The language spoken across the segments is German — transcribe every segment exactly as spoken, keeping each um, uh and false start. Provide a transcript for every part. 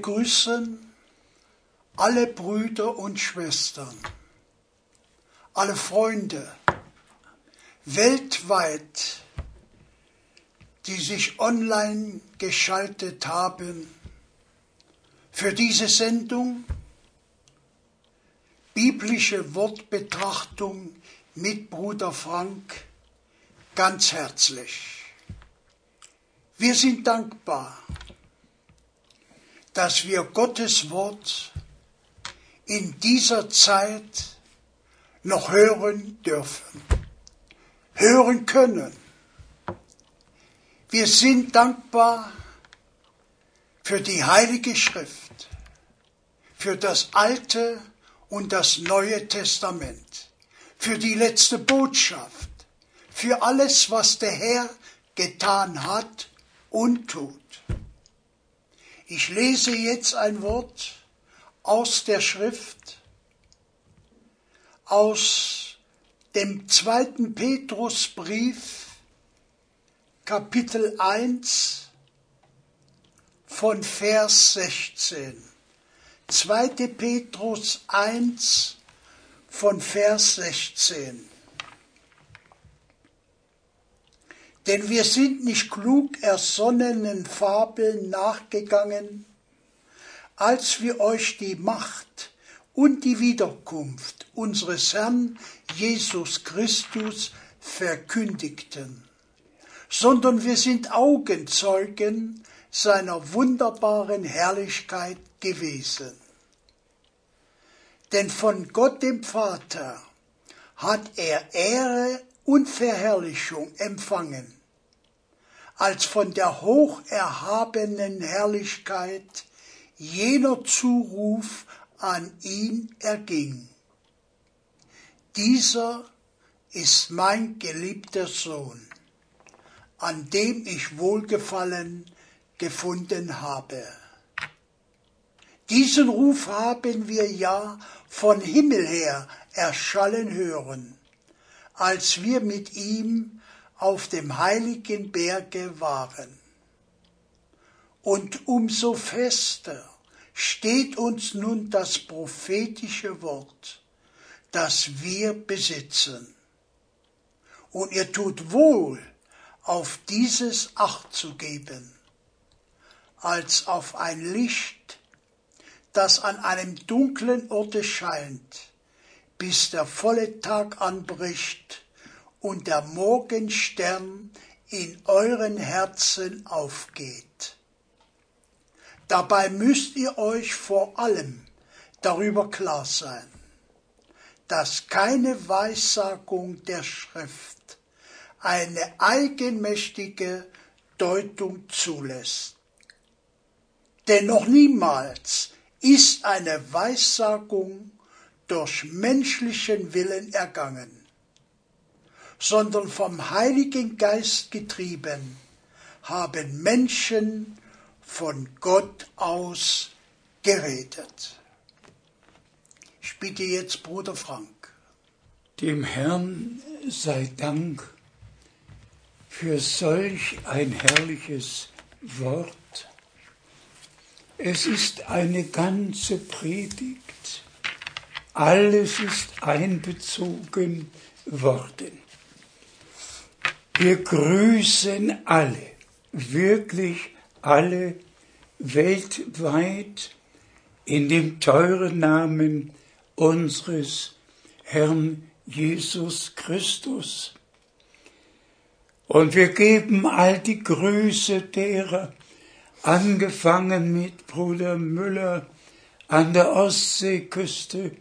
begrüßen alle Brüder und Schwestern, alle Freunde weltweit, die sich online geschaltet haben für diese Sendung Biblische Wortbetrachtung mit Bruder Frank ganz herzlich. Wir sind dankbar, dass wir Gottes Wort in dieser Zeit noch hören dürfen, hören können. Wir sind dankbar für die Heilige Schrift, für das Alte und das Neue Testament, für die letzte Botschaft, für alles, was der Herr getan hat und tut. Ich lese jetzt ein Wort aus der Schrift, aus dem zweiten Petrusbrief, Kapitel eins, von Vers sechzehn. zweiter Petrus eins, von Vers sechzehn. Denn wir sind nicht klug ersonnenen Fabeln nachgegangen, als wir euch die Macht und die Wiederkunft unseres Herrn Jesus Christus verkündigten, sondern wir sind Augenzeugen seiner wunderbaren Herrlichkeit gewesen. Denn von Gott dem Vater hat er Ehre und Verherrlichung empfangen, als von der hocherhabenen Herrlichkeit jener Zuruf an ihn erging. Dieser ist mein geliebter Sohn, an dem ich Wohlgefallen gefunden habe. Diesen Ruf haben wir ja von Himmel her erschallen hören, als wir mit ihm auf dem heiligen Berge waren. Und umso fester steht uns nun das prophetische Wort, das wir besitzen. Und ihr tut wohl, auf dieses Acht zu geben, als auf ein Licht, das an einem dunklen Orte scheint, bis der volle Tag anbricht und der Morgenstern in euren Herzen aufgeht. Dabei müsst ihr euch vor allem darüber klar sein, dass keine Weissagung der Schrift eine eigenmächtige Deutung zulässt. Denn noch niemals ist eine Weissagung durch menschlichen Willen ergangen, sondern vom Heiligen Geist getrieben haben Menschen von Gott aus geredet. Ich bitte jetzt Bruder Frank. Dem Herrn sei Dank für solch ein herrliches Wort. Es ist eine ganze Predigt. Alles ist einbezogen worden. Wir grüßen alle, wirklich alle weltweit in dem teuren Namen unseres Herrn Jesus Christus. Und wir geben all die Grüße derer, angefangen mit Bruder Müller an der Ostseeküste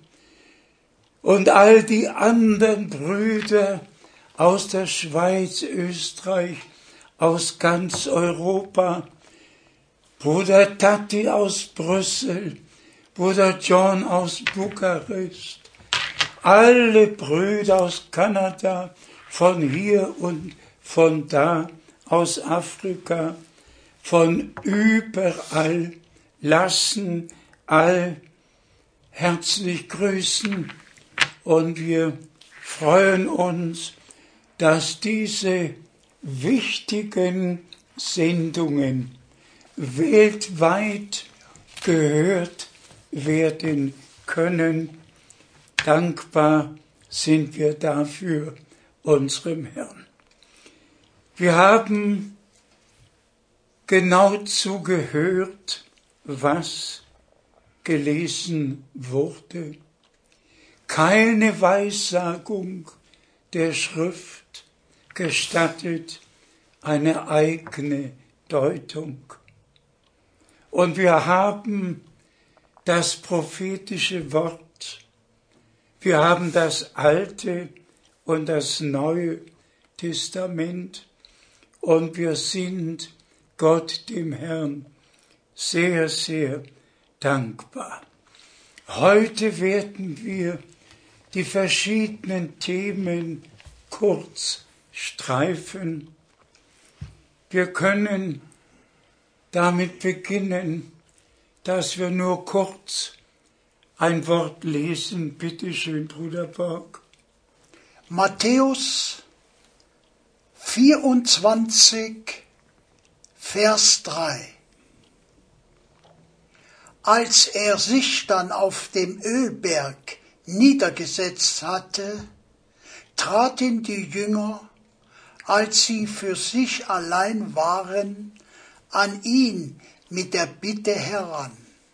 und all die anderen Brüder aus der Schweiz, Österreich, aus ganz Europa, Bruder Tati aus Brüssel, Bruder John aus Bukarest, alle Brüder aus Kanada, von hier und von da, aus Afrika, von überall, lassen all herzlich grüßen. Und wir freuen uns, dass diese wichtigen Sendungen weltweit gehört werden können. Dankbar sind wir dafür unserem Herrn. Wir haben genau zugehört, was gelesen wurde. Keine Weissagung der Schrift gestattet eine eigene Deutung. Und wir haben das prophetische Wort, wir haben das Alte und das Neue Testament und wir sind Gott, dem Herrn, sehr, sehr dankbar. Heute werden wir die verschiedenen Themen kurz streifen. Wir können damit beginnen, dass wir nur kurz ein Wort lesen. Bitte schön, Bruder Borg. Matthäus vierundzwanzig, Vers drei. Als er sich dann auf dem Ölberg niedergesetzt hatte, traten die Jünger, als sie für sich allein waren, an ihn mit der Bitte heran: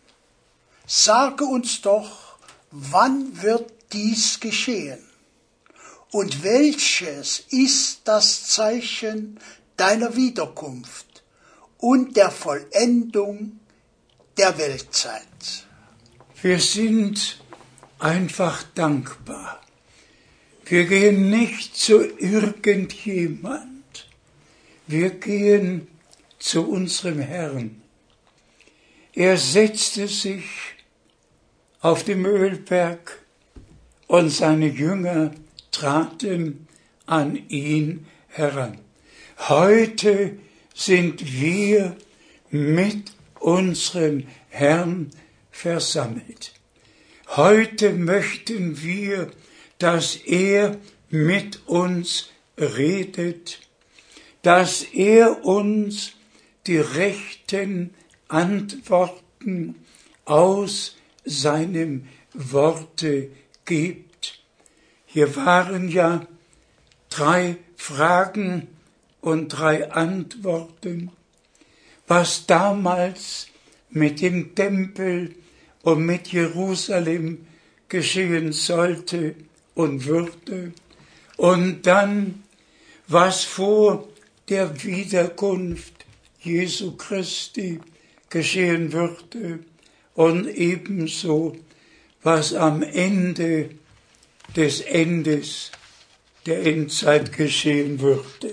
Sage uns doch, wann wird dies geschehen? Und welches ist das Zeichen deiner Wiederkunft und der Vollendung der Weltzeit? Wir sind einfach dankbar. Wir gehen nicht zu irgendjemand. Wir gehen zu unserem Herrn. Er setzte sich auf dem Ölberg und seine Jünger traten an ihn heran. Heute sind wir mit unserem Herrn versammelt. Heute möchten wir, dass er mit uns redet, dass er uns die rechten Antworten aus seinem Worte gibt. Hier waren ja drei Fragen und drei Antworten, was damals mit dem Tempel und mit Jerusalem geschehen sollte und würde, und dann, was vor der Wiederkunft Jesu Christi geschehen würde, und ebenso, was am Ende des Endes der Endzeit geschehen würde.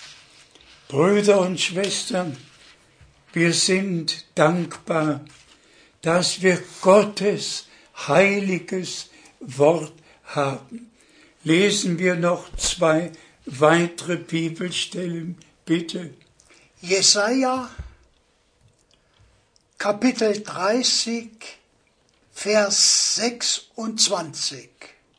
Brüder und Schwestern, wir sind dankbar, dass wir Gottes heiliges Wort haben. Lesen wir noch zwei weitere Bibelstellen, bitte. Jesaja, Kapitel dreißig, Vers sechsundzwanzig.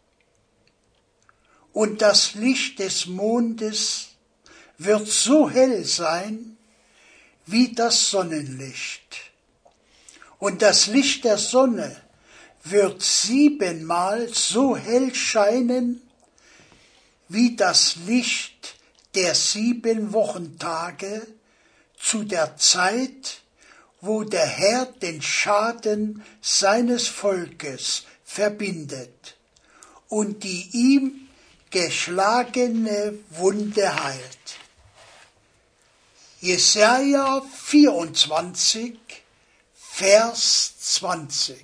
Und das Licht des Mondes wird so hell sein wie das Sonnenlicht. Und das Licht der Sonne wird siebenmal so hell scheinen wie das Licht der sieben Wochentage zu der Zeit, wo der Herr den Schaden seines Volkes verbindet und die ihm geschlagene Wunde heilt. Jesaja vierundzwanzig, Vers zwanzig.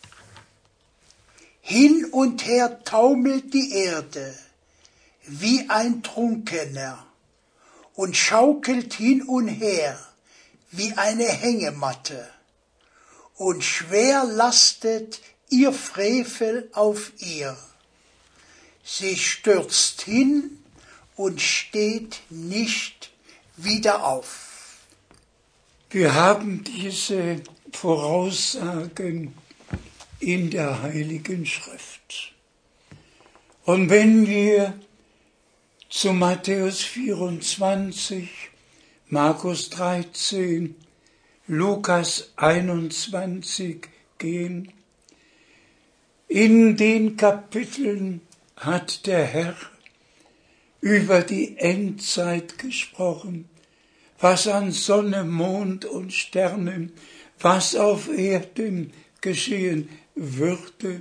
Hin und her taumelt die Erde wie ein Trunkener und schaukelt hin und her wie eine Hängematte, und schwer lastet ihr Frevel auf ihr. Sie stürzt hin und steht nicht wieder auf. Wir haben diese Voraussagen in der Heiligen Schrift. Und wenn wir zu Matthäus vierundzwanzig, Markus dreizehn, Lukas einundzwanzig gehen. In den Kapiteln hat der Herr über die Endzeit gesprochen, was an Sonne, Mond und Sternen, was auf Erden geschehen würde.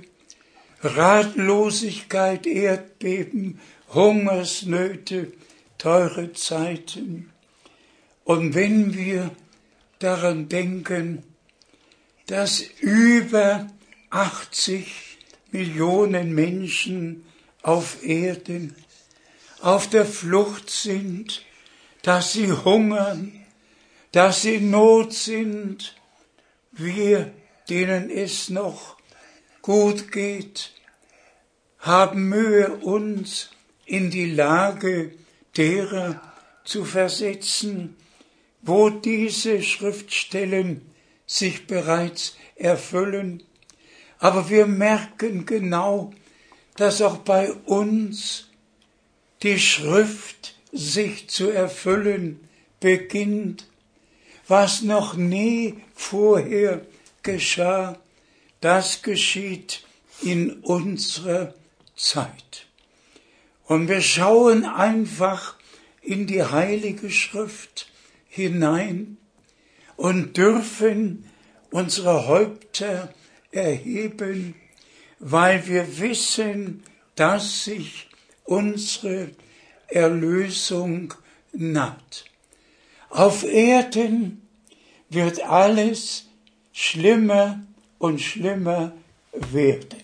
Ratlosigkeit, Erdbeben, Hungersnöte, teure Zeiten. Und wenn wir daran denken, dass über achtzig Millionen Menschen auf Erden auf der Flucht sind, dass sie hungern, dass sie in Not sind, wir, denen es noch gut geht, haben Mühe, uns in die Lage derer zu versetzen, wo diese Schriftstellen sich bereits erfüllen. Aber wir merken genau, dass auch bei uns die Schrift sich zu erfüllen beginnt, was noch nie vorher geschah, das geschieht in unserer Zeit. Und wir schauen einfach in die Heilige Schrift hinein und dürfen unsere Häupter erheben, weil wir wissen, dass sich unsere Erlösung naht. Auf Erden wird alles schlimmer und schlimmer werden.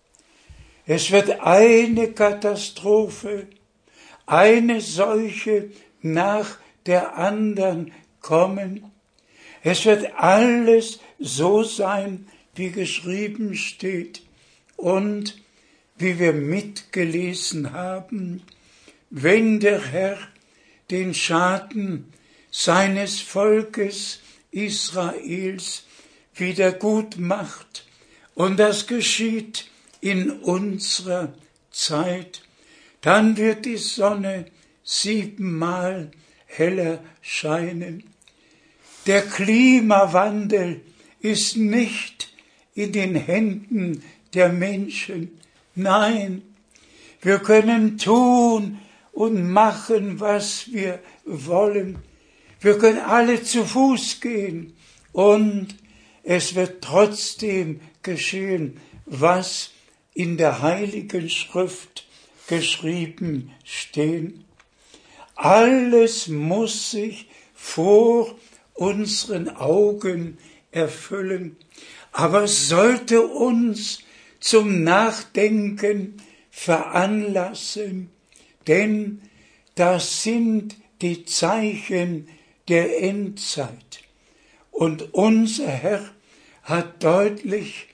Es wird eine Katastrophe, eine Seuche nach der anderen kommen. Es wird alles so sein, wie geschrieben steht und wie wir mitgelesen haben, wenn der Herr den Schaden seines Volkes Israels wieder gut macht. Und das geschieht in unserer Zeit. Dann wird die Sonne siebenmal heller scheinen. Der Klimawandel ist nicht in den Händen der Menschen. Nein, wir können tun und machen, was wir wollen. Wir können alle zu Fuß gehen und es wird trotzdem geschehen, was in der Heiligen Schrift geschrieben steht. Alles muss sich vor unseren Augen erfüllen, aber es sollte uns zum Nachdenken veranlassen, denn das sind die Zeichen der Endzeit. Und unser Herr hat deutlich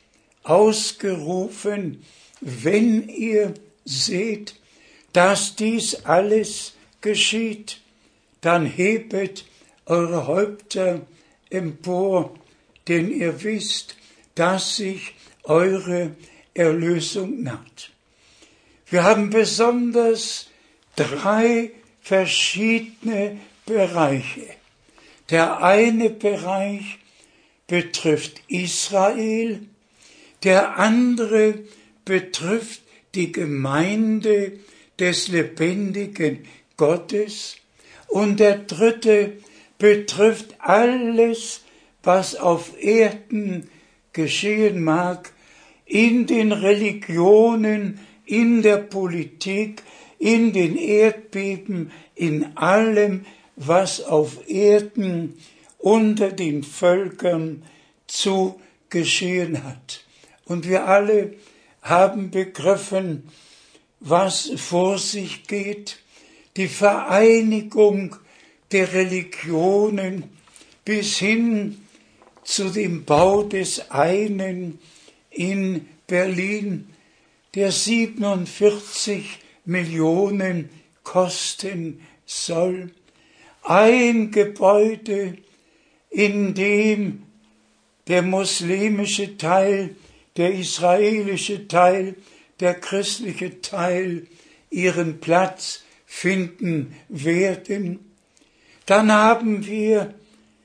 ausgerufen, wenn ihr seht, dass dies alles geschieht, dann hebet eure Häupter empor, denn ihr wisst, dass sich eure Erlösung naht. Wir haben besonders drei verschiedene Bereiche. Der eine Bereich betrifft Israel, der andere betrifft die Gemeinde des lebendigen Gottes und der dritte betrifft alles, was auf Erden geschehen mag, in den Religionen, in der Politik, in den Erdbeben, in allem, was auf Erden unter den Völkern zu geschehen hat. Und wir alle haben begriffen, was vor sich geht, die Vereinigung der Religionen bis hin zu dem Bau des einen in Berlin, der siebenundvierzig Millionen kosten soll. Ein Gebäude, in dem der muslimische Teil, der israelische Teil, der christliche Teil ihren Platz finden werden. Dann haben wir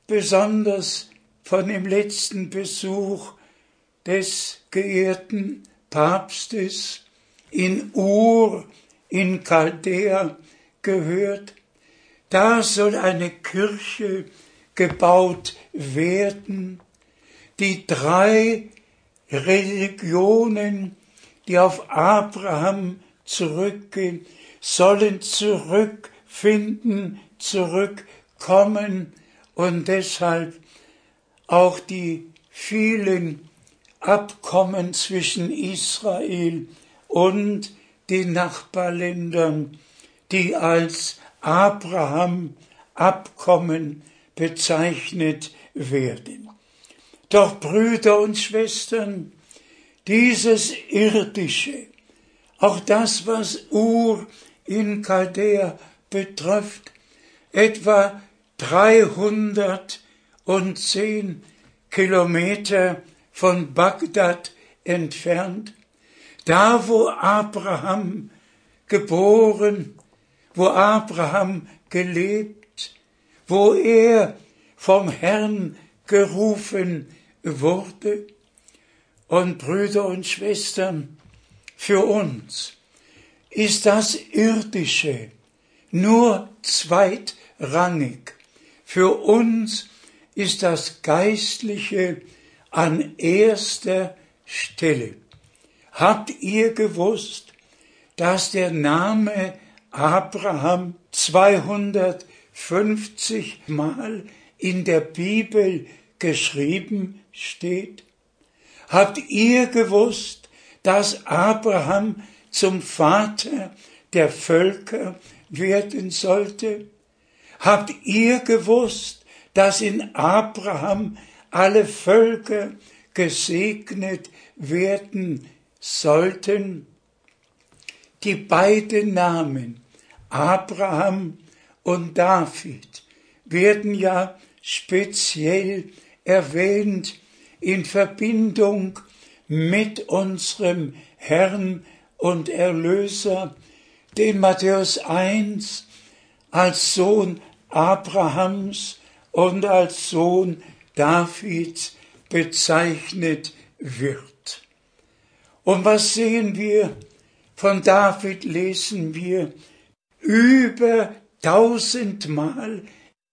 besonders von dem letzten Besuch des geehrten Papstes in Ur in Chaldea gehört. Da soll eine Kirche gebaut werden, die drei Religionen, die auf Abraham zurückgehen, sollen zurückfinden, zurückkommen und deshalb auch die vielen Abkommen zwischen Israel und den Nachbarländern, die als Abraham-Abkommen bezeichnet werden. Doch Brüder und Schwestern, dieses Irdische, auch das, was Ur in Chaldea betrifft, etwa dreihundertzehn Kilometer von Bagdad entfernt, da wo Abraham geboren, wo Abraham gelebt, wo er vom Herrn gerufen wurde. Und Brüder und Schwestern, für uns ist das Irdische nur zweitrangig. Für uns ist das Geistliche an erster Stelle. Habt ihr gewusst, dass der Name Abraham zweihundertfünfzig Mal in der Bibel geschrieben steht? Habt ihr gewusst, dass Abraham zum Vater der Völker werden sollte? Habt ihr gewusst, dass in Abraham alle Völker gesegnet werden sollten? Die beiden Namen, Abraham und David, werden ja speziell erwähnt in Verbindung mit unserem Herrn und Erlöser, den Matthäus eins als Sohn Abrahams und als Sohn Davids bezeichnet wird. Und was sehen wir? Von David lesen wir über tausendmal.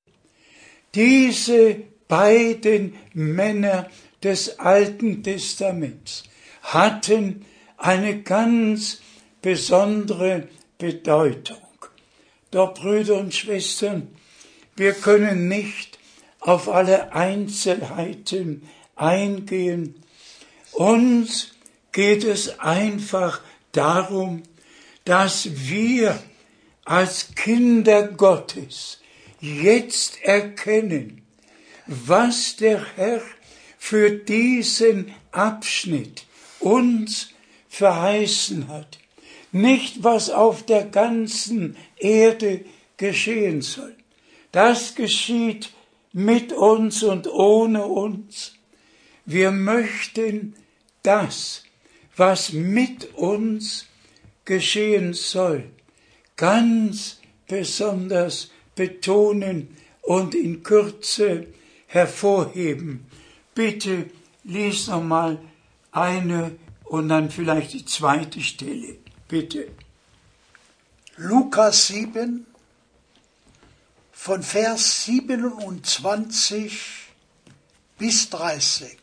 Diese beiden Männer des Alten Testaments hatten eine ganz besondere Bedeutung. Doch Brüder und Schwestern, wir können nicht auf alle Einzelheiten eingehen. Uns geht es einfach darum, dass wir als Kinder Gottes jetzt erkennen, was der Herr für diesen Abschnitt uns verheißen hat. Nicht, was auf der ganzen Erde geschehen soll. Das geschieht mit uns und ohne uns. Wir möchten das, was mit uns geschehen soll, ganz besonders betonen und in Kürze hervorheben. Bitte lies noch mal eine und dann vielleicht die zweite Stelle. Bitte. Lukas sieben, von Vers siebenundzwanzig bis dreißig.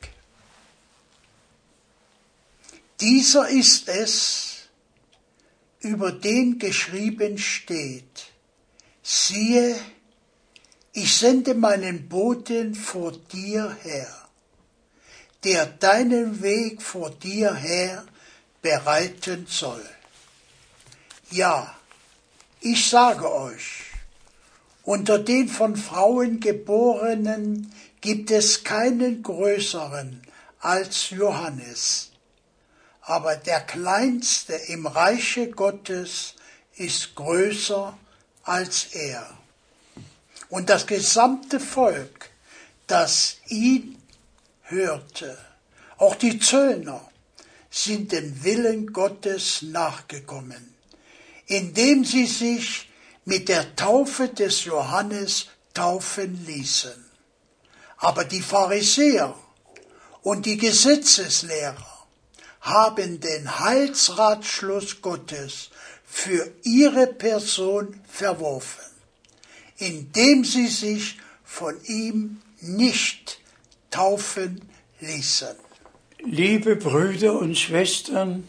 Dieser ist es, über den geschrieben steht: Siehe, ich sende meinen Boten vor dir her, der deinen Weg vor dir her bereiten soll. Ja, ich sage euch, unter den von Frauen Geborenen gibt es keinen größeren als Johannes. Aber der Kleinste im Reiche Gottes ist größer als er. Und das gesamte Volk, das ihn hörte, auch die Zöllner, sind dem Willen Gottes nachgekommen, indem sie sich mit der Taufe des Johannes taufen ließen. Aber die Pharisäer und die Gesetzeslehrer haben den Heilsratschluss Gottes für ihre Person verworfen, indem sie sich von ihm nicht taufen ließen. Liebe Brüder und Schwestern,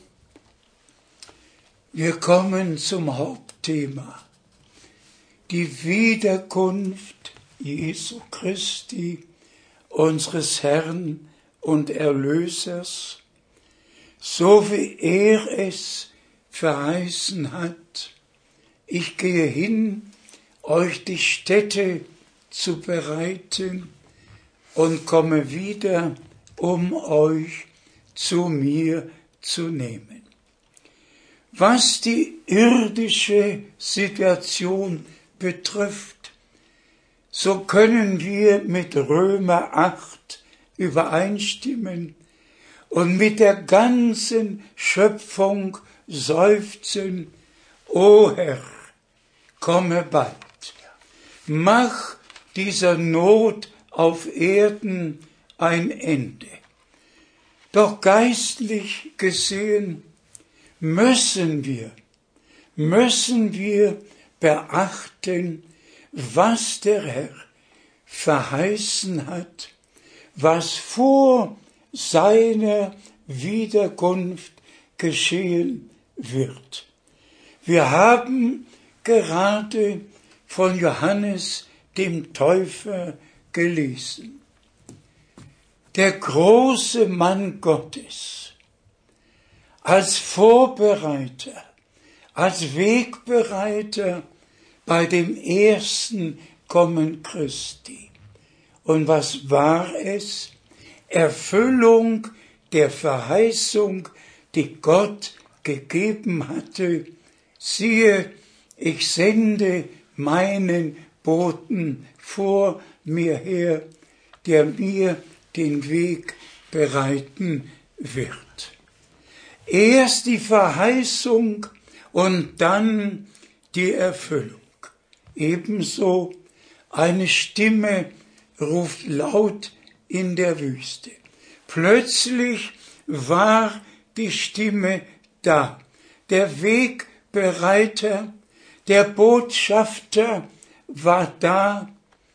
wir kommen zum Hauptthema, die Wiederkunft Jesu Christi, unseres Herrn und Erlösers, so wie er es verheißen hat. Ich gehe hin, euch die Stätte zu bereiten und komme wieder, um euch zu mir zu nehmen. Was die irdische Situation betrifft, so können wir mit Römer acht übereinstimmen und mit der ganzen Schöpfung seufzen: O Herr, komme bald. Mach dieser Not auf Erden ein Ende. Doch geistlich gesehen müssen wir, müssen wir beachten, was der Herr verheißen hat, was vor seiner Wiederkunft geschehen wird. Wir haben gerade von Johannes dem Täufer gelesen. Der große Mann Gottes, als Vorbereiter, als Wegbereiter bei dem ersten Kommen Christi. Und was war es? Erfüllung der Verheißung, die Gott gegeben hatte. Siehe, ich sende meinen Boten vor mir her, der mir den Weg bereiten wird. Erst die Verheißung und dann die Erfüllung. Ebenso eine Stimme ruft laut in der Wüste. Plötzlich war die Stimme da. Der Wegbereiter, der Botschafter war da,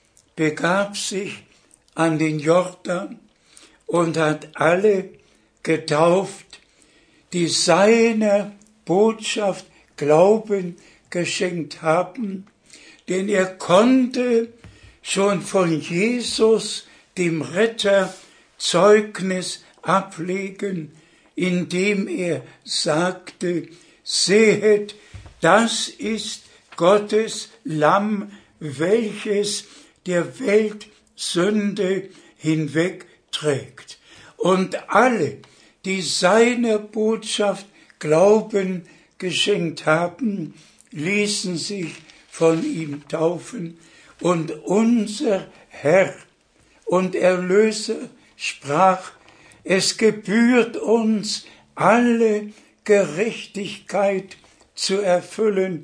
begab sich an den Jordan und hat alle getauft, die seiner Botschaft Glauben geschenkt haben, denn er konnte schon von Jesus, dem Retter, Zeugnis ablegen, indem er sagte: Sehet, das ist Gottes Lamm, welches der Welt Sünde hinwegträgt. Und alle, die seiner Botschaft Glauben geschenkt haben, ließen sich von ihm taufen. Und unser Herr und Erlöser sprach: Es gebührt uns, alle Gerechtigkeit zu erfüllen,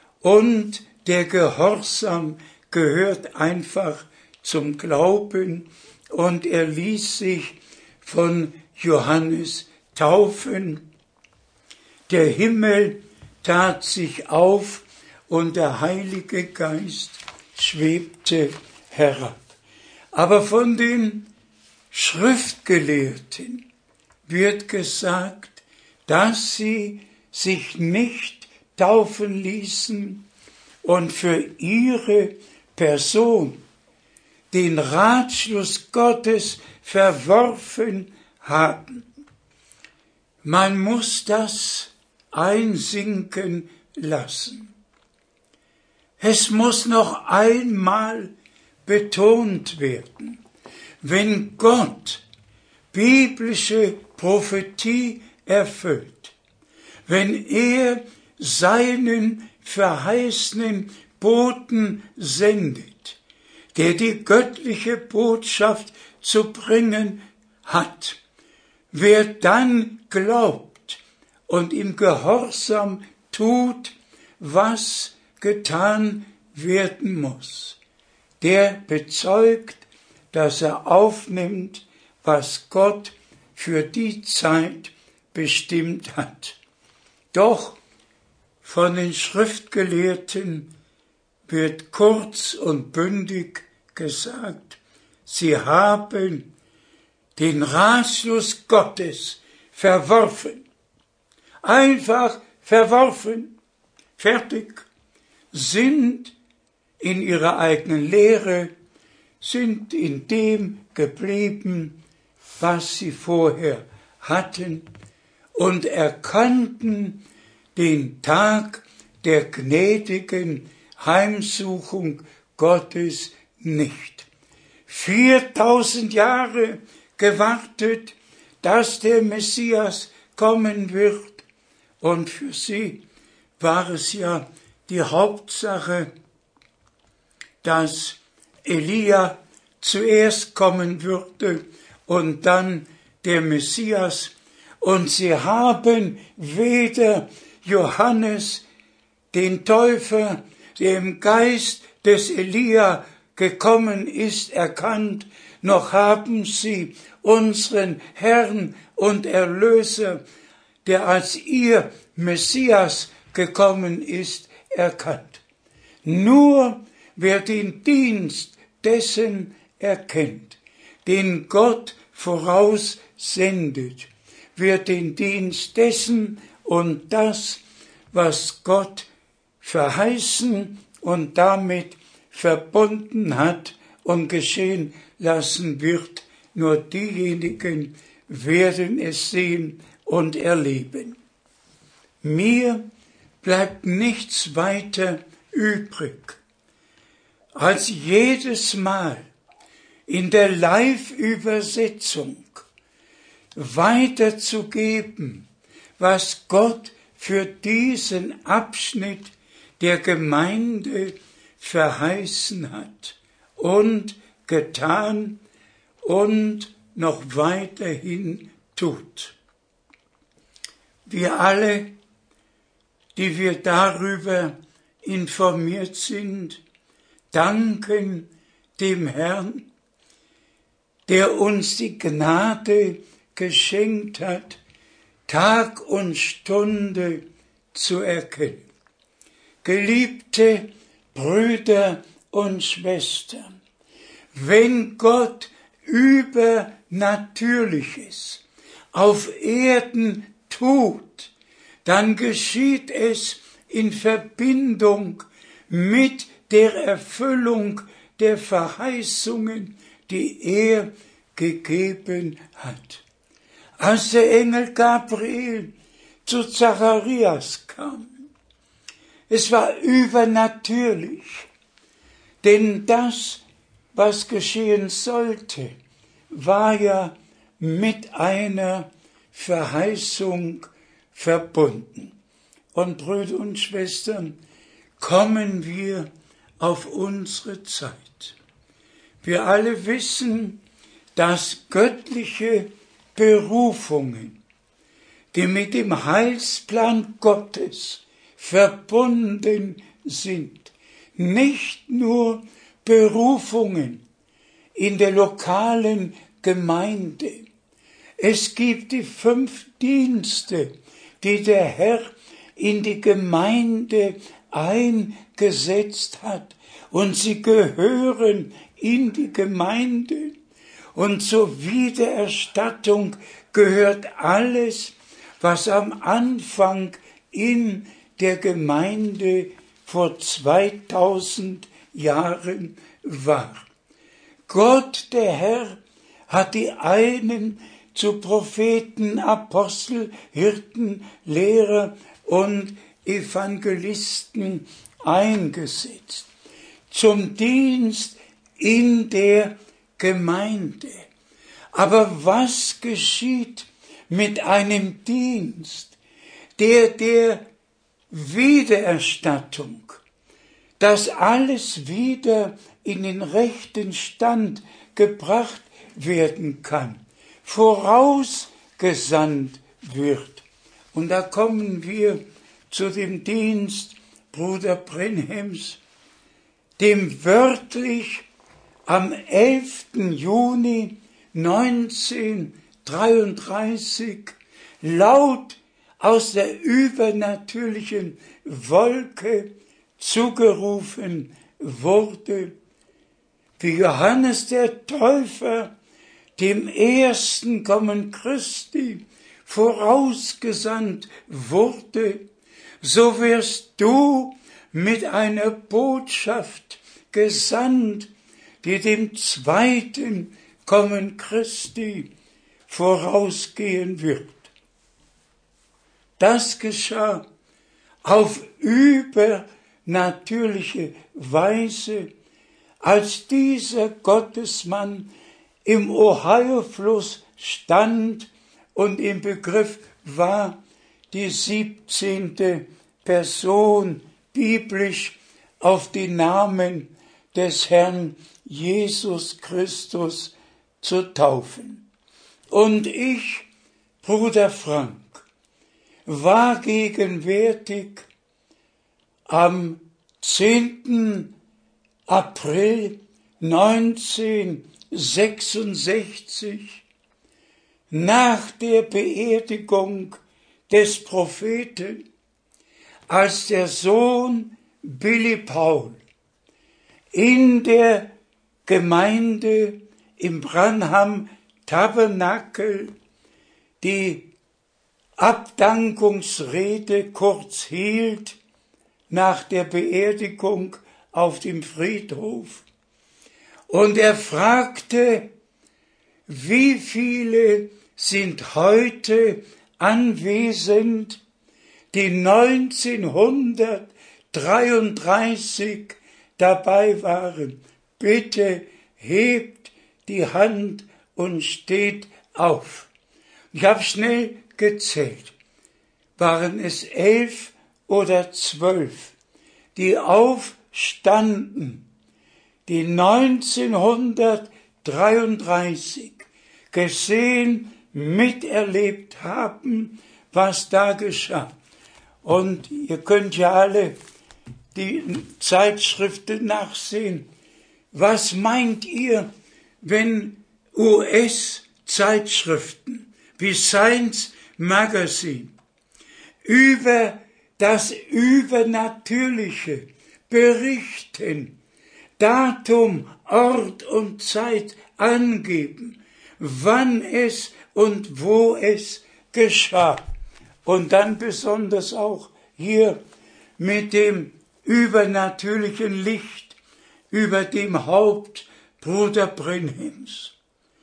und der Gehorsam gehört einfach zum Glauben, und er ließ sich von Johannes taufen. Der Himmel tat sich auf und der Heilige Geist schwebte herab. Aber von den Schriftgelehrten wird gesagt, dass sie sich nicht taufen ließen und für ihre Person den Ratschluss Gottes verworfen haben. Man muss das einsinken lassen. Es muss noch einmal betont werden, wenn Gott biblische Prophetie erfüllt, wenn er seinen verheißenen Boten sendet, der die göttliche Botschaft zu bringen hat, wer dann glaubt und im Gehorsam tut, was getan werden muss, der bezeugt, dass er aufnimmt, was Gott für die Zeit bestimmt hat. Doch von den Schriftgelehrten wird kurz und bündig gesagt, sie haben den Ratschluss Gottes verworfen. Einfach verworfen. Fertig. Sind in ihrer eigenen Lehre, sind in dem geblieben, was sie vorher hatten und erkannten den Tag der gnädigen Heimsuchung Gottes nicht. Viertausend Jahre gewartet, dass der Messias kommen wird, und für sie war es ja die Hauptsache, dass Elia zuerst kommen würde und dann der Messias. Und sie haben weder Johannes, den Täufer, der im Geist des Elia gekommen ist, erkannt, noch haben sie unseren Herrn und Erlöser, der als ihr Messias gekommen ist, erkannt. Nur wer den Dienst dessen erkennt, den Gott voraussendet, wird den Dienst dessen und das, was Gott verheißen und damit verbunden hat und geschehen lassen wird, nur diejenigen werden es sehen und erleben. Mir bleibt nichts weiter übrig, als jedes Mal in der Live-Übersetzung weiterzugeben, was Gott für diesen Abschnitt der Gemeinde verheißen hat und getan und noch weiterhin tut. Wir alle, die wir darüber informiert sind, danken dem Herrn, der uns die Gnade geschenkt hat, Tag und Stunde zu erkennen. Geliebte Brüder und Schwestern, wenn Gott Übernatürliches auf Erden tut, dann geschieht es in Verbindung mit der Erfüllung der Verheißungen, die er gegeben hat. Als der Engel Gabriel zu Zacharias kam, es war übernatürlich, denn das, was geschehen sollte, war ja mit einer Verheißung verbunden. Und Brüder und Schwestern, kommen wir auf unsere Zeit. Wir alle wissen, dass göttliche Berufungen, die mit dem Heilsplan Gottes verbunden sind, nicht nur Berufungen in der lokalen Gemeinde. Es gibt die fünf Dienste, die der Herr in die Gemeinde eingesetzt hat, und sie gehören in die Gemeinde. Und zur Wiedererstattung gehört alles, was am Anfang in der Gemeinde vor zweitausend Jahren war. Gott, der Herr, hat die einen zu Propheten, Apostel, Hirten, Lehrer und Evangelisten eingesetzt, zum Dienst in der Gemeinde. Aber was geschieht mit einem Dienst, der der Wiedererstattung, dass alles wieder in den rechten Stand gebracht werden kann, vorausgesandt wird? Und da kommen wir zu dem Dienst Bruder Brenhems, dem wörtlich am elften Juni neunzehnhundertdreiunddreißig laut aus der übernatürlichen Wolke zugerufen wurde, wie Johannes der Täufer dem ersten Kommen Christi vorausgesandt wurde, so wirst du mit einer Botschaft gesandt, die dem zweiten Kommen Christi vorausgehen wird. Das geschah auf übernatürliche Weise, als dieser Gottesmann im Ohio-Fluss stand und im Begriff war, die siebzehnte Person biblisch auf die Namen des Herrn Jesus Christus zu taufen. Und ich, Bruder Frank, war gegenwärtig am zehnten April neunzehnhundertsechsundsechzig nach der Beerdigung des Propheten, als der Sohn Billy Paul in der Gemeinde im Branham Tabernakel die Abdankungsrede kurz hielt nach der Beerdigung auf dem Friedhof. Und er fragte, wie viele sind heute anwesend, die neunzehnhundertdreiunddreißig dabei waren. Bitte hebt die Hand und steht auf. Ich habe schnell gezählt. Waren es elf oder zwölf, die aufstanden, die neunzehnhundertdreiunddreißig gesehen, miterlebt haben, was da geschah. Und ihr könnt ja alle die Zeitschriften nachsehen. Was meint ihr, wenn U S-Zeitschriften wie Science Magazine über das Übernatürliche berichten, Datum, Ort und Zeit angeben, wann es und wo es geschah. Und dann besonders auch hier mit dem übernatürlichen Licht über dem Haupt Bruder Brenhims.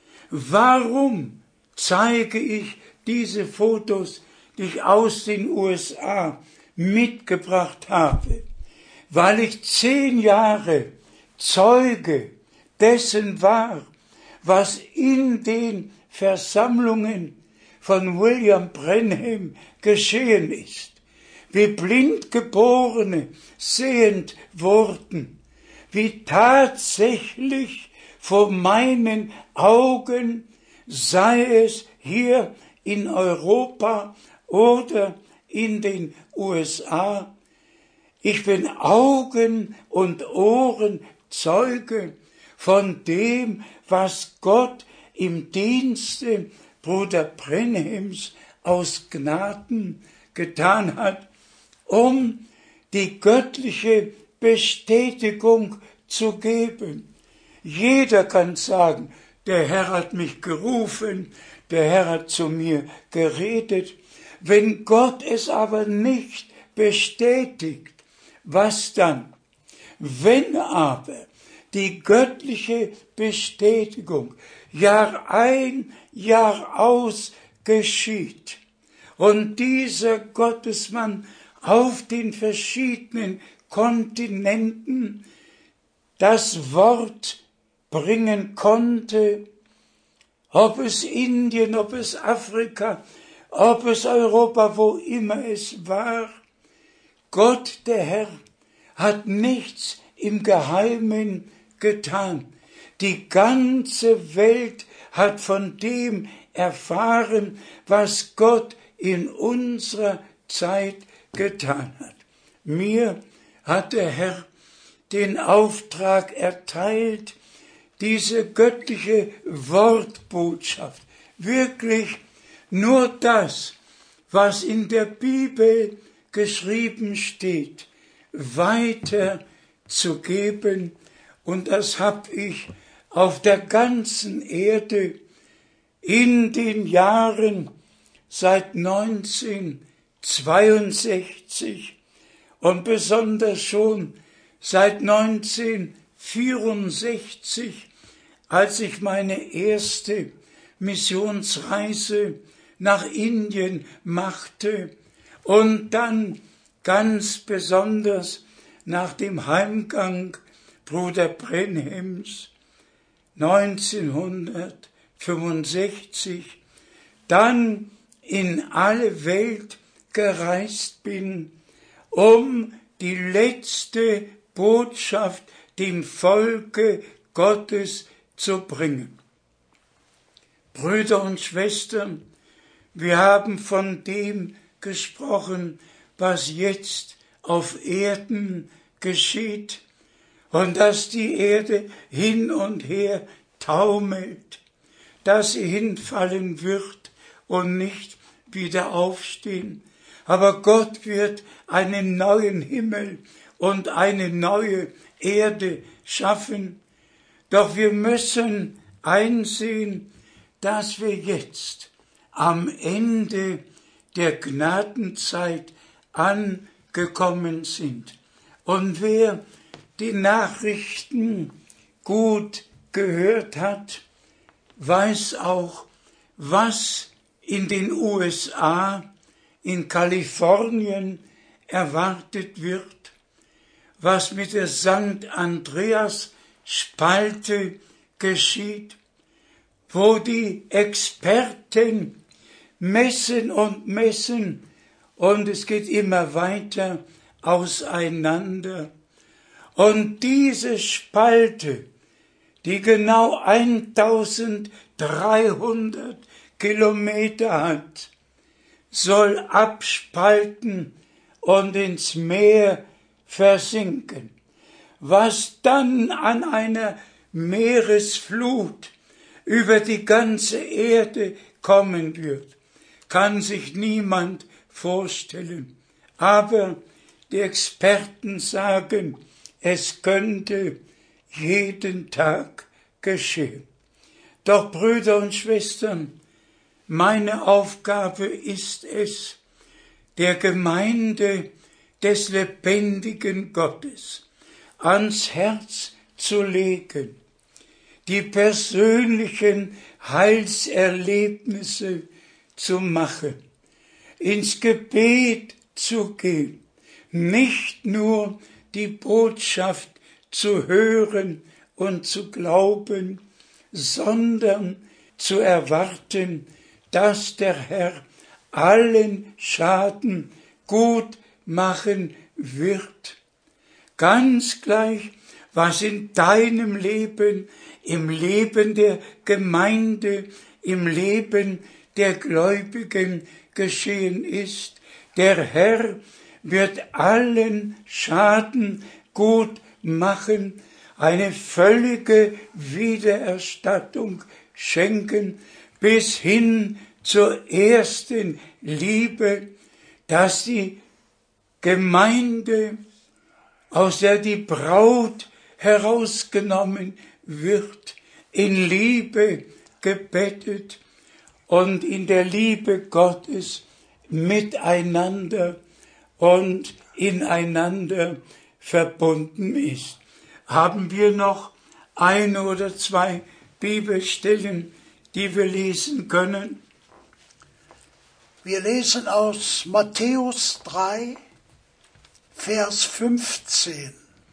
Warum zeige ich diese Fotos, die ich aus den U S A mitgebracht habe? Weil ich zehn Jahre Zeuge dessen war, was in den Versammlungen von William Branham geschehen ist. Wie Blindgeborene sehend wurden, wie tatsächlich vor meinen Augen, sei es hier in Europa oder in den U S A, ich bin Augen und Ohren Zeuge von dem, was Gott im Dienste Bruder Brenhims aus Gnaden getan hat, um die göttliche Bestätigung zu geben. Jeder kann sagen, der Herr hat mich gerufen, der Herr hat zu mir geredet. Wenn Gott es aber nicht bestätigt, was dann? Wenn aber die göttliche Bestätigung Jahr ein, Jahr aus geschieht und dieser Gottesmann auf den verschiedenen Kontinenten das Wort bringen konnte, ob es Indien, ob es Afrika, ob es Europa, wo immer es war, Gott, der Herr, hat nichts im Geheimen getan. Die ganze Welt hat von dem erfahren, was Gott in unserer Zeit getan hat. Mir hat der Herr den Auftrag erteilt, diese göttliche Wortbotschaft, wirklich nur das, was in der Bibel geschrieben steht, weiterzugeben. Und das habe ich auf der ganzen Erde in den Jahren seit neunzehnhundertzweiundsechzig und besonders schon seit neunzehnhundertvierundsechzig, als ich meine erste Missionsreise nach Indien machte und dann ganz besonders nach dem Heimgang Bruder Brenhems neunzehnhundertfünfundsechzig, dann in alle Welt gereist bin, um die letzte Botschaft dem Volke Gottes zu bringen. Brüder und Schwestern, wir haben von dem gesprochen, was jetzt auf Erden geschieht und dass die Erde hin und her taumelt, dass sie hinfallen wird und nicht wieder aufstehen. Aber Gott wird einen neuen Himmel und eine neue Erde schaffen. Doch wir müssen einsehen, dass wir jetzt am Ende der Gnadenzeit angekommen sind. Und wer die Nachrichten gut gehört hat, weiß auch, was in den U S A, in Kalifornien erwartet wird, was mit der Sankt Andreas Spalte geschieht, wo die Experten messen und messen und es geht immer weiter auseinander. Und diese Spalte, die genau eintausenddreihundert Kilometer hat, soll abspalten und ins Meer versinken. Was dann an einer Meeresflut über die ganze Erde kommen wird, kann sich niemand vorstellen. Aber die Experten sagen, es könnte jeden Tag geschehen. Doch Brüder und Schwestern, meine Aufgabe ist es, der Gemeinde des lebendigen Gottes ans Herz zu legen, die persönlichen Heilserlebnisse zu machen, ins Gebet zu gehen, nicht nur die Botschaft zu hören und zu glauben, sondern zu erwarten, dass der Herr allen Schaden gut machen wird. Ganz gleich, was in deinem Leben, im Leben der Gemeinde, im Leben der Gläubigen geschehen ist, der Herr wird allen Schaden gut machen, eine völlige Wiedererstattung schenken, bis hin zur ersten Liebe, dass die Gemeinde, aus der die Braut herausgenommen wird, in Liebe gebettet und in der Liebe Gottes miteinander und ineinander verbunden ist. Haben wir noch eine oder zwei Bibelstellen, die wir lesen können? Wir lesen aus Matthäus drei, Vers fünfzehn.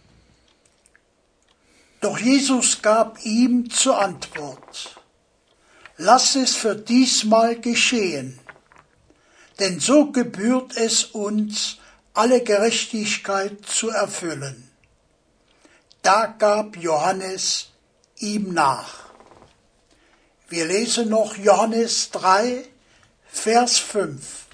Doch Jesus gab ihm zur Antwort: Lass es für diesmal geschehen, denn so gebührt es uns, alle Gerechtigkeit zu erfüllen. Da gab Johannes ihm nach. Wir lesen noch Johannes drei, Vers fünf.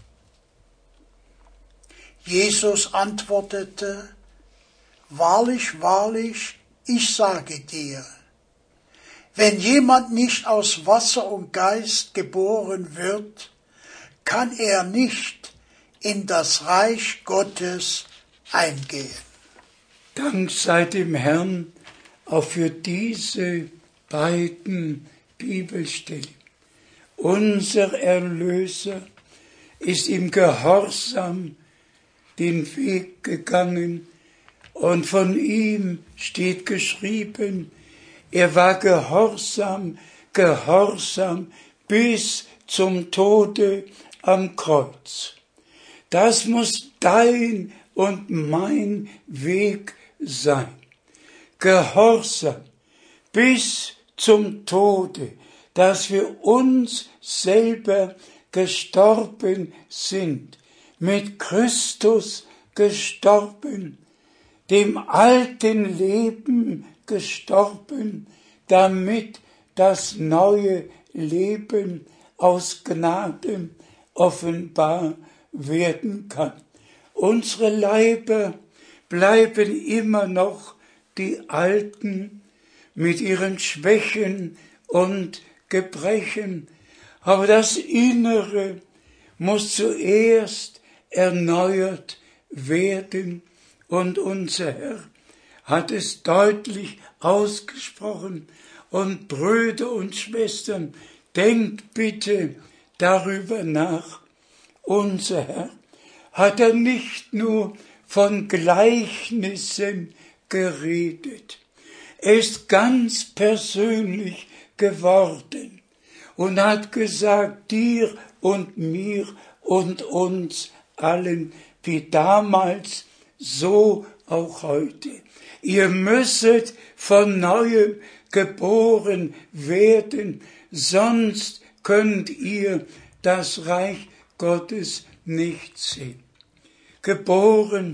Jesus antwortete: Wahrlich, wahrlich, ich sage dir, Wenn jemand nicht aus Wasser und Geist geboren wird, kann er nicht in das Reich Gottes eingehen. Dank sei dem Herrn auch für diese beiden Bibelstellen. Unser Erlöser ist im Gehorsam den Weg gegangen und von ihm steht geschrieben, er war gehorsam, gehorsam bis zum Tode am Kreuz. Das muss dein und mein Weg sein. Gehorsam bis zum Tode, dass wir uns selber gestorben sind, mit Christus gestorben, dem alten Leben gestorben, damit das neue Leben aus Gnade offenbar werden kann. Unsere Leiber bleiben immer noch die alten mit ihren Schwächen und Gebrechen, aber das Innere muss zuerst erneuert werden und unser Herr hat es deutlich ausgesprochen. Und Brüder und Schwestern, denkt bitte darüber nach. Unser Herr hat er nicht nur von Gleichnissen geredet. Er ist ganz persönlich geworden und hat gesagt, dir und mir und uns allen, wie damals, so auch heute. Ihr müsset von Neuem geboren werden, sonst könnt ihr das Reich Gottes nicht sehen. Geboren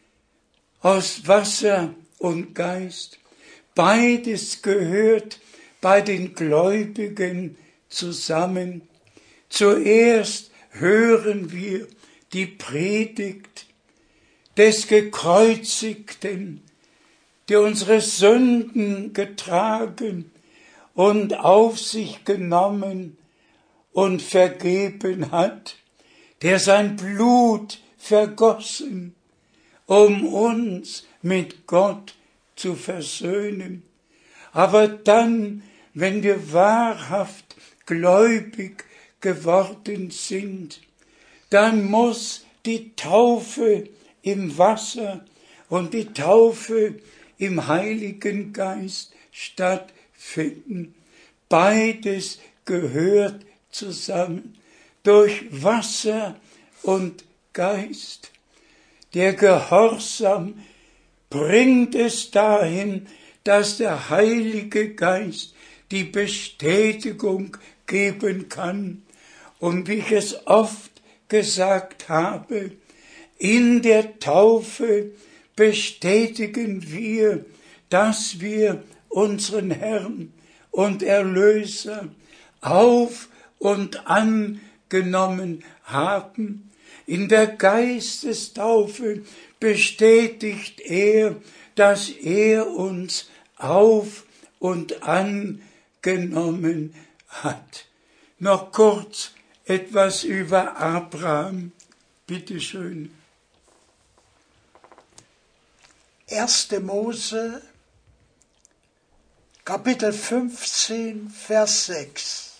aus Wasser und Geist, beides gehört bei den Gläubigen zusammen. Zuerst hören wir die Predigt des Gekreuzigten, der unsere Sünden getragen und auf sich genommen und vergeben hat, der sein Blut vergossen, um uns mit Gott zu versöhnen. Aber dann, wenn wir wahrhaft gläubig geworden sind, dann muss die Taufe im Wasser und die Taufe im Heiligen Geist stattfinden. Beides gehört zusammen durch Wasser und Geist. Der Gehorsam bringt es dahin, dass der Heilige Geist die Bestätigung geben kann. Und wie ich es oft gesagt habe, in der Taufe bestätigen wir, dass wir unseren Herrn und Erlöser auf und angenommen haben. In der Geistestaufe bestätigt er, dass er uns auf und angenommen hat. Noch kurz etwas über Abraham. Bitte schön. erste Mose, Kapitel fünfzehn, Vers sechs.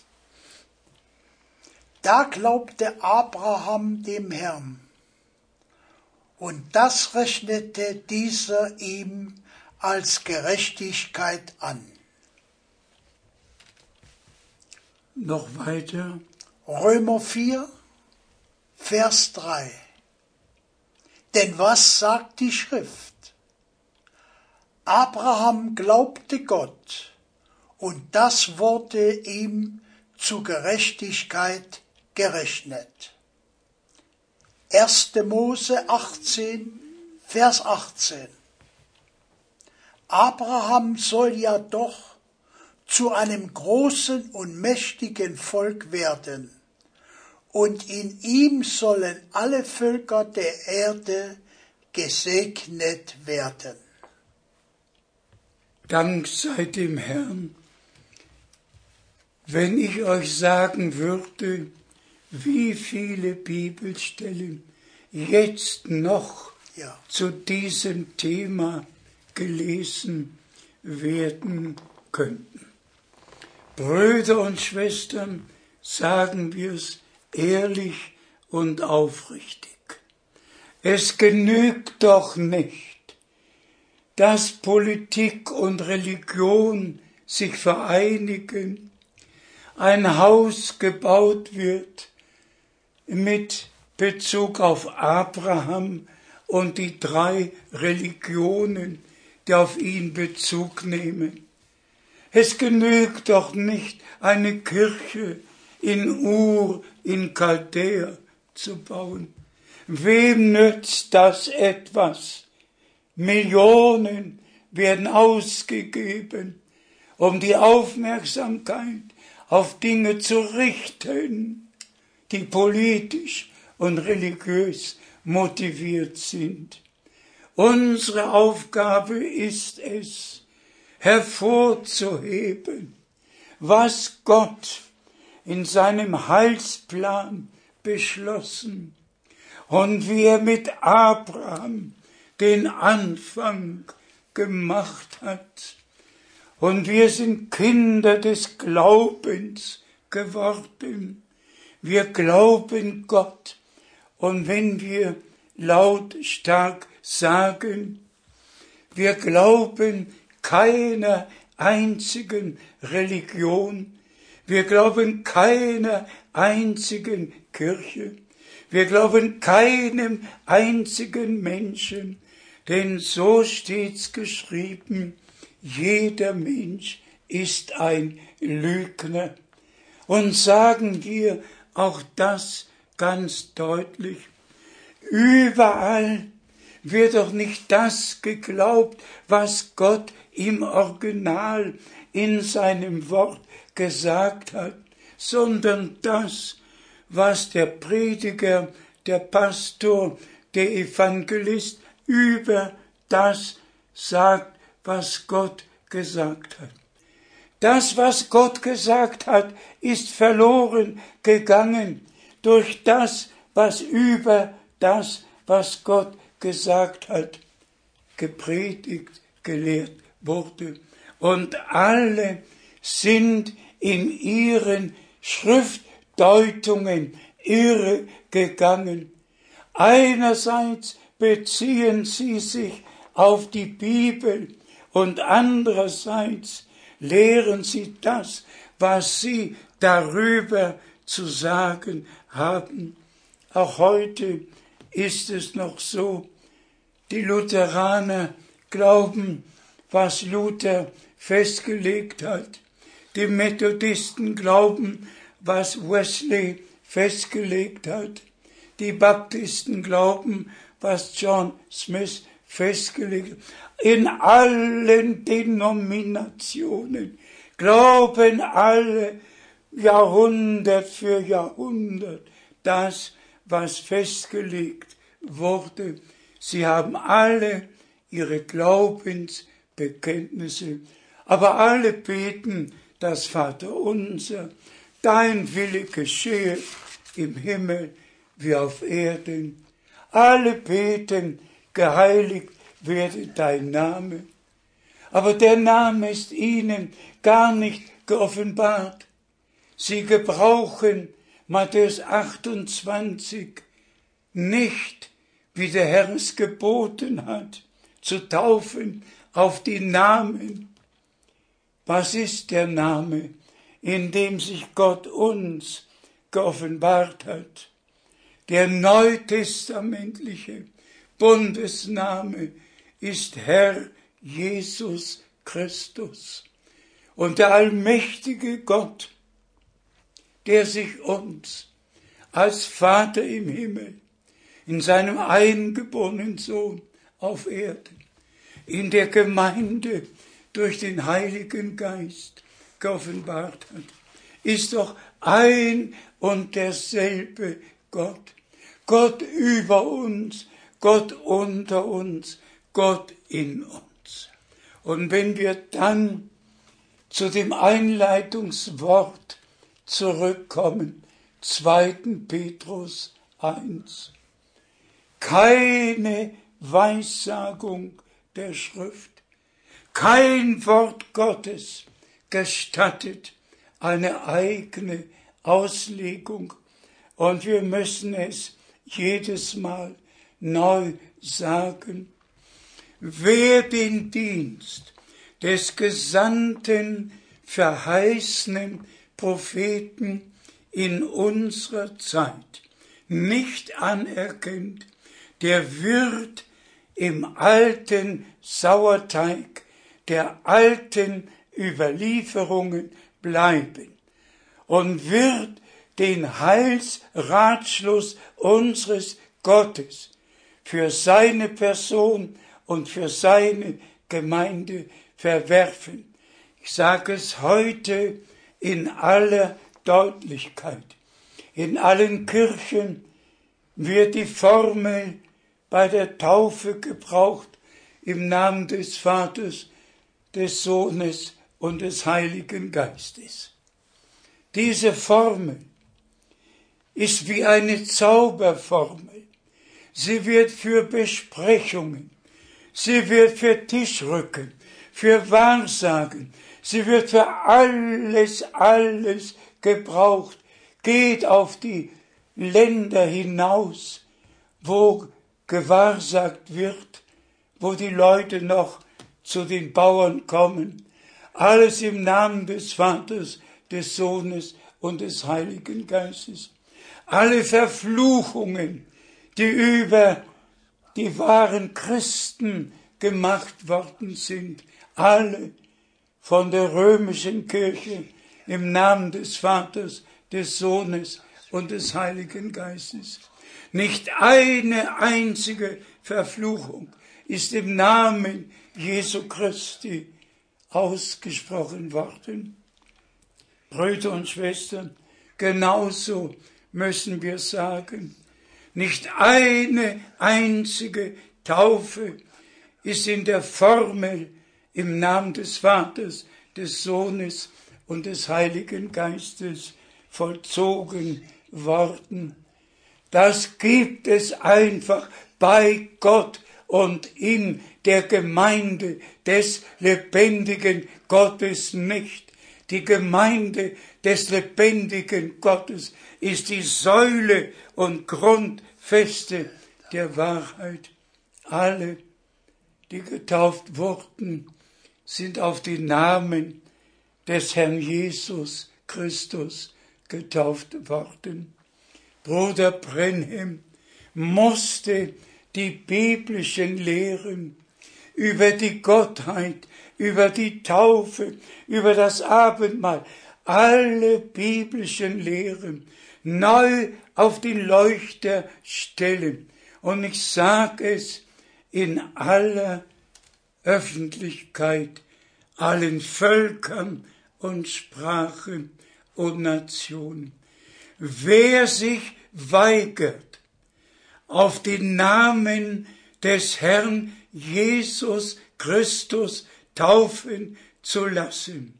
Da glaubte Abraham dem Herrn, und das rechnete dieser ihm als Gerechtigkeit an. Noch weiter. Römer vier, Vers drei. Denn was sagt die Schrift? Abraham glaubte Gott, und das wurde ihm zu Gerechtigkeit gerechnet. erste Mose achtzehn, Vers achtzehn. Abraham soll ja doch zu einem großen und mächtigen Volk werden, und in ihm sollen alle Völker der Erde gesegnet werden. Dank sei dem Herrn wenn ich euch sagen würde, wie viele Bibelstellen jetzt noch Ja. zu diesem Thema gelesen werden könnten. Brüder und Schwestern, sagen wir es ehrlich und aufrichtig. Es genügt doch nicht, dass Politik und Religion sich vereinigen, ein Haus gebaut wird mit Bezug auf Abraham und die drei Religionen, die auf ihn Bezug nehmen. Es genügt doch nicht, eine Kirche in Ur, in Chaldea zu bauen. Wem nützt das etwas? Millionen werden ausgegeben, um die Aufmerksamkeit auf Dinge zu richten, die politisch und religiös motiviert sind. Unsere Aufgabe ist es, hervorzuheben, was Gott in seinem Heilsplan beschlossen und wie er mit Abraham den Anfang gemacht hat. Und wir sind Kinder des Glaubens geworden. Wir glauben Gott. Und wenn wir lautstark sagen, wir glauben keiner einzigen Religion, wir glauben keiner einzigen Kirche, wir glauben keinem einzigen Menschen, denn so steht's geschrieben, jeder Mensch ist ein Lügner. Und sagen wir auch das ganz deutlich, überall wird doch nicht das geglaubt, was Gott im Original in seinem Wort gesagt hat, sondern das, was der Prediger, der Pastor, der Evangelist über das sagt, was Gott gesagt hat. Das, was Gott gesagt hat, ist verloren gegangen durch das, was über das, was Gott gesagt hat, gepredigt, gelehrt wurde. Und alle sind in ihren Schriftdeutungen irre gegangen. Einerseits beziehen sie sich auf die Bibel und andererseits lehren sie das, was sie darüber zu sagen haben. Auch heute ist es noch so, die Lutheraner glauben, was Luther festgelegt hat. Die Methodisten glauben, was Wesley festgelegt hat. Die Baptisten glauben, was John Smith festgelegt hat. In allen Denominationen glauben alle Jahrhundert für Jahrhundert das, was festgelegt wurde. Sie haben alle ihre Glaubensbekenntnisse, aber alle beten das Vaterunser, dein Wille geschehe im Himmel wie auf Erden. Alle beten, geheiligt werde dein Name. Aber der Name ist ihnen gar nicht geoffenbart. Sie gebrauchen Matthäus achtundzwanzig nicht, wie der Herr es geboten hat, zu taufen auf die Namen. Was ist der Name, in dem sich Gott uns geoffenbart hat? Der neutestamentliche Bundesname ist Herr Jesus Christus. Und der allmächtige Gott, der sich uns als Vater im Himmel in seinem eingeborenen Sohn auf Erden, in der Gemeinde durch den Heiligen Geist geoffenbart hat, ist doch ein und derselbe Gott. Gott über uns, Gott unter uns, Gott in uns. Und wenn wir dann zu dem Einleitungswort zurückkommen. zweiten Petrus eins. Keine Weissagung der Schrift, kein Wort Gottes gestattet eine eigene Auslegung, und wir müssen es jedes Mal neu sagen. Wer den Dienst des gesandten, verheißenen Propheten in unserer Zeit nicht anerkennt, der wird im alten Sauerteig der alten Überlieferungen bleiben und wird den Heilsratschluss unseres Gottes für seine Person und für seine Gemeinde verwerfen. Ich sage es heute in aller Deutlichkeit. In allen Kirchen wird die Formel bei der Taufe gebraucht im Namen des Vaters, des Sohnes und des Heiligen Geistes. Diese Formel ist wie eine Zauberformel. Sie wird für Besprechungen, sie wird für Tischrücken, für Wahrsagen, sie wird für alles, alles gebraucht. Geht auf die Länder hinaus, wo gewahrsagt wird, wo die Leute noch zu den Bauern kommen. Alles im Namen des Vaters, des Sohnes und des Heiligen Geistes. Alle Verfluchungen, die über die wahren Christen gemacht worden sind, alle von der römischen Kirche im Namen des Vaters, des Sohnes und des Heiligen Geistes. Nicht eine einzige Verfluchung ist im Namen Jesu Christi ausgesprochen worden. Brüder und Schwestern, genauso müssen wir sagen, nicht eine einzige Taufe ist in der Formel im Namen des Vaters, des Sohnes und des Heiligen Geistes vollzogen worden. Das gibt es einfach bei Gott und in der Gemeinde des lebendigen Gottes nicht. Die Gemeinde des lebendigen Gottes ist die Säule und Grundfeste der Wahrheit. Alle, die getauft wurden, sind auf den Namen des Herrn Jesus Christus getauft worden. Bruder Brenhem musste die biblischen Lehren über die Gottheit, über die Taufe, über das Abendmahl, alle biblischen Lehren neu auf den Leuchter stellen. Und ich sage es in aller Öffentlichkeit, allen Völkern und Sprachen und Nationen. Wer sich weigert, auf den Namen des Herrn Jesus Christus taufen zu lassen,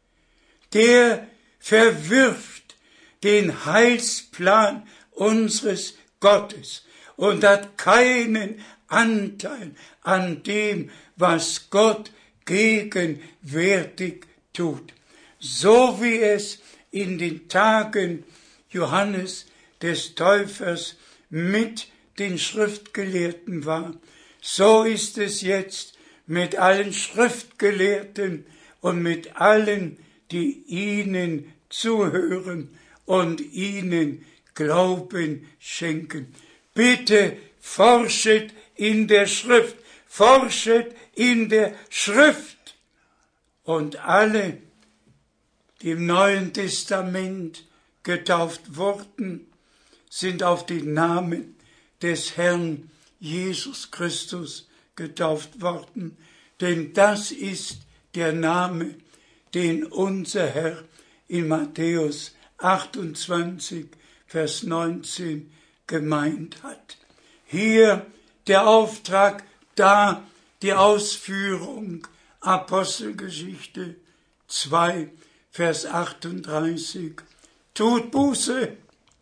der verwirft den Heilsplan unseres Gottes und hat keinen Anteil an dem, was Gott gegenwärtig tut. So wie es in den Tagen Johannes des Täufers mit den Schriftgelehrten war, so ist es jetzt mit allen Schriftgelehrten und mit allen, die ihnen zuhören und ihnen Glauben schenken. Bitte forschet in der Schrift, forschet in der Schrift. Und alle, die im Neuen Testament getauft wurden, sind auf den Namen des Herrn Jesus Christus getauft worden. Denn das ist der Name, den unser Herr in Matthäus achtundzwanzig, Vers neunzehn gemeint hat. Hier der Auftrag, da die Ausführung, Apostelgeschichte zwei, Vers achtunddreißig. Tut Buße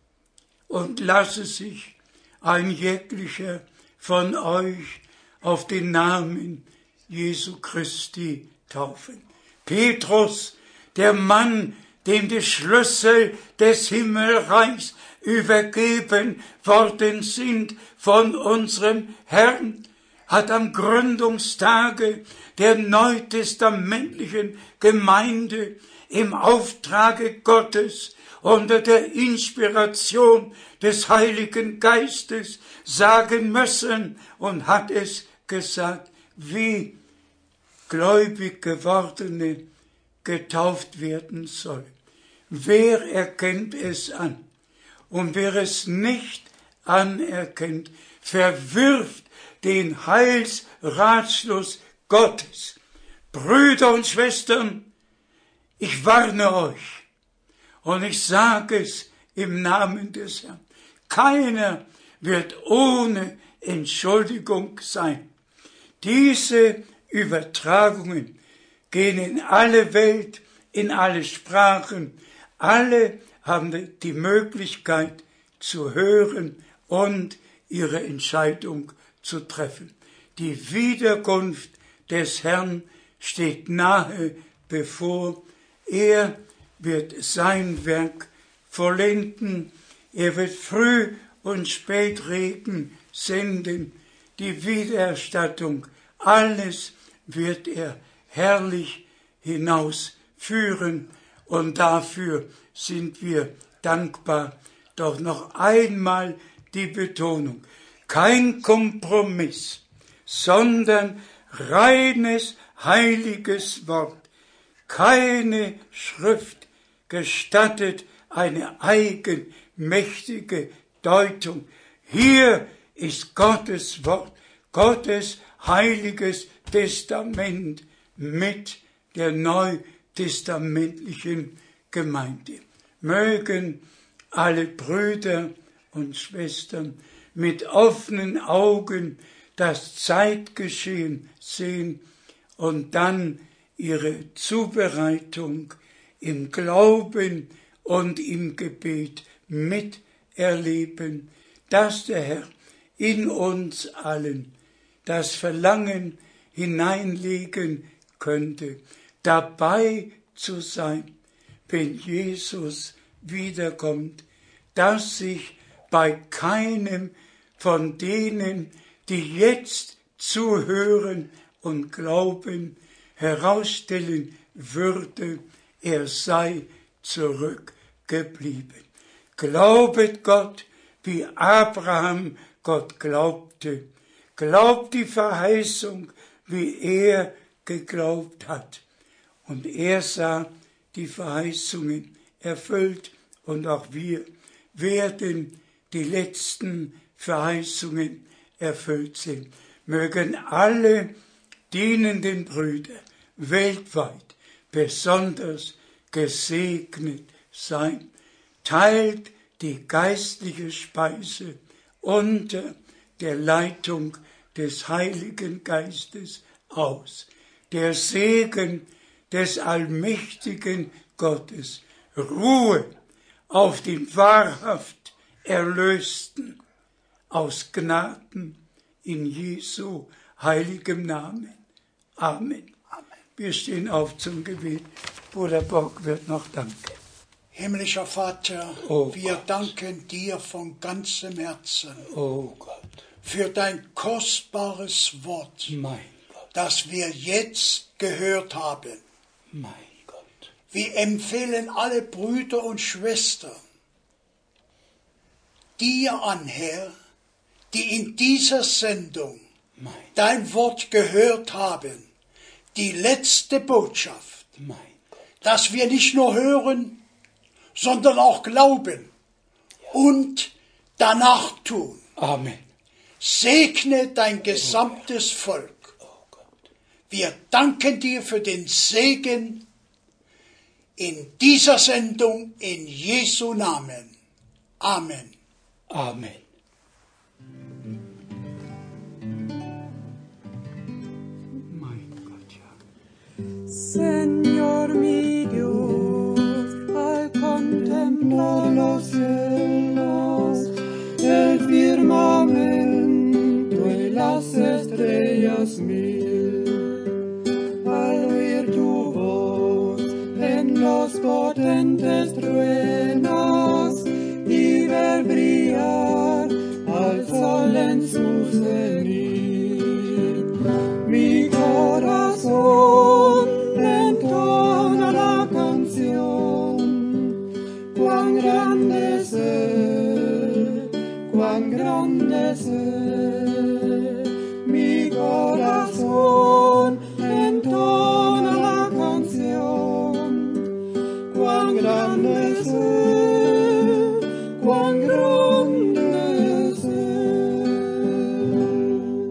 und lasse sich ein jeglicher von euch auf den Namen Jesu Christi taufen. Petrus, der Mann, dem die Schlüssel des Himmelreichs übergeben worden sind von unserem Herrn, hat am Gründungstage der neutestamentlichen Gemeinde im Auftrage Gottes unter der Inspiration des Heiligen Geistes sagen müssen und hat es gesagt, wie gläubig gewordene getauft werden soll. Wer erkennt es an? Und wer es nicht anerkennt, verwirft den Heilsratschluss Gottes. Brüder und Schwestern, ich warne euch und ich sage es im Namen des Herrn. Keiner wird ohne Entschuldigung sein. Diese Übertragungen gehen in alle Welt, in alle Sprachen. Alle haben die Möglichkeit zu hören und ihre Entscheidung zu treffen. Die Wiederkunft des Herrn steht nahe bevor. Er wird sein Werk vollenden. Er wird Früh- und Spätregen senden. Die Wiedererstattung, alles wird er herrlich hinausführen. Und dafür sind wir dankbar. Doch noch einmal die Betonung. Kein Kompromiss, sondern reines, heiliges Wort. Keine Schrift gestattet eine eigenmächtige Deutung. Hier ist Gottes Wort, Gottes heiliges Testament mit der neutestamentlichen Gemeinde. Mögen alle Brüder und Schwestern mit offenen Augen das Zeitgeschehen sehen und dann ihre Zubereitung im Glauben und im Gebet miterleben, dass der Herr in uns allen das Verlangen hineinlegen könnte, dabei zu sein, wenn Jesus wiederkommt, dass sich bei keinem von denen, die jetzt zuhören und glauben, herausstellen würde, er sei zurückgeblieben. Glaubet Gott, wie Abraham Gott glaubte. Glaubt die Verheißung, wie er geglaubt hat. Und er sah die Verheißungen erfüllt und auch wir werden die letzten Verheißungen erfüllt sind. Mögen alle dienenden Brüder weltweit besonders gesegnet sein. Teilt die geistliche Speise unter der Leitung des Heiligen Geistes aus. Der Segen des allmächtigen Gottes, Ruhe auf den wahrhaft Erlösten, aus Gnaden in Jesu heiligem Namen. Amen. Amen. Wir stehen auf zum Gebet. Bruder Bock wird noch danken. Himmlischer Vater, Oh wir Gott. danken dir von ganzem Herzen Oh Gott, für dein kostbares Wort, mein Gott, das wir jetzt gehört haben. mein Gott. Wir empfehlen alle Brüder und Schwestern dir an, Herr, die in dieser Sendung Mein, dein Wort gehört haben, die letzte Botschaft, mein Gott. dass wir nicht nur hören, sondern auch glauben und danach tun. Amen. Segne dein gesamtes Volk. Oh Gott. Wir danken dir für den Segen in dieser Sendung in Jesu Namen. Amen. Amen. Mein Gott, ja. Señor mío. estrellas mil. Al oír tu voz en los potentes truenos y ver brillar al sol en su cenit, mi corazón entona la canción. Cuán grande es Él, cuán grande es Él, mi corazón entona la canción. Cuán grande es Él, cuán grande es Él.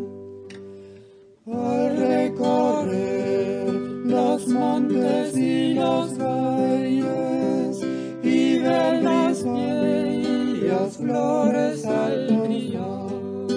Al recorrer los montes y los valles y ver las bellas flores al brillar,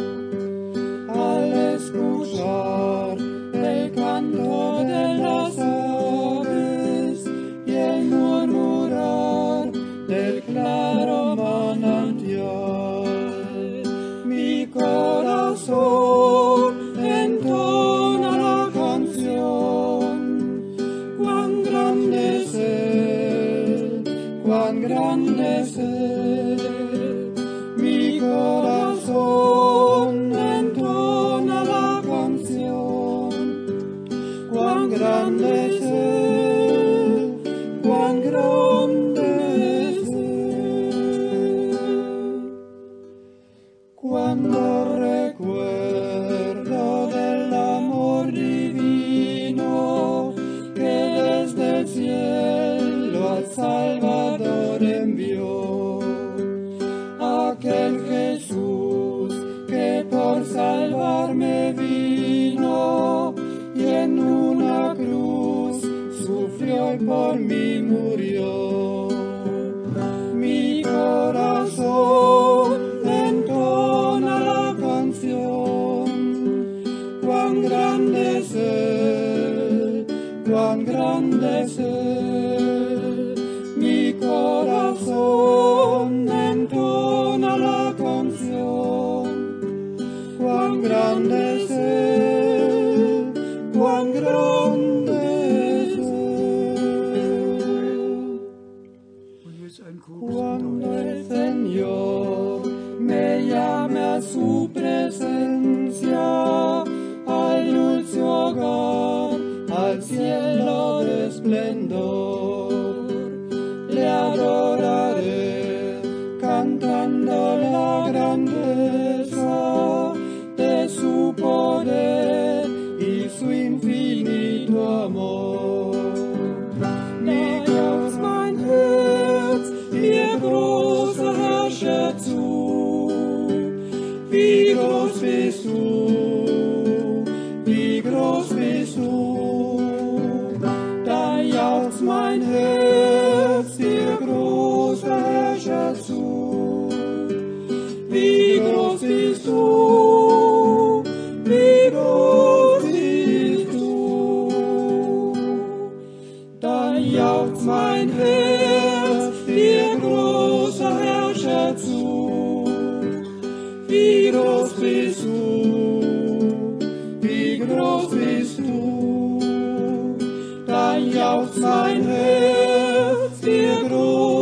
al escuchar el canto de las aves y el murmurar del claro manantial, mi corazón entona la canción. Cuán grande es Él, cuán grande es Él, mi corazón entona la canción. Cuán grande es Él, cuán grande es Él. Cuando recuerdo del amor divino que desde el cielo al Salvador envió, aquel Jesús que por salvarme vino y en una cruz sufrió y por mí murió, mi corazón entona la canción. Cuán grande es Él, cuán grande es Él, mi corazón entona la canción. Cuán grande es Él, cuán grande es Él. Cuando el Señor me llame a su presencia, al dulce hogar, al cielo de esplendor, le adoraré cantando la grandeza de su poder y su infinito amor. Mir Gott, mein Herz, dir großer Herrscher zu. Wie groß bist du, wie groß bist du. Da jauchzt mein Herz, dir großer Herrscher zu. Wie groß bist du, wie groß bist du. Da jauchzt mein Herz, dir großer Herrscher zu. Wie groß bist du, wie groß bist du. Da jauchzt mein Herz, dir groß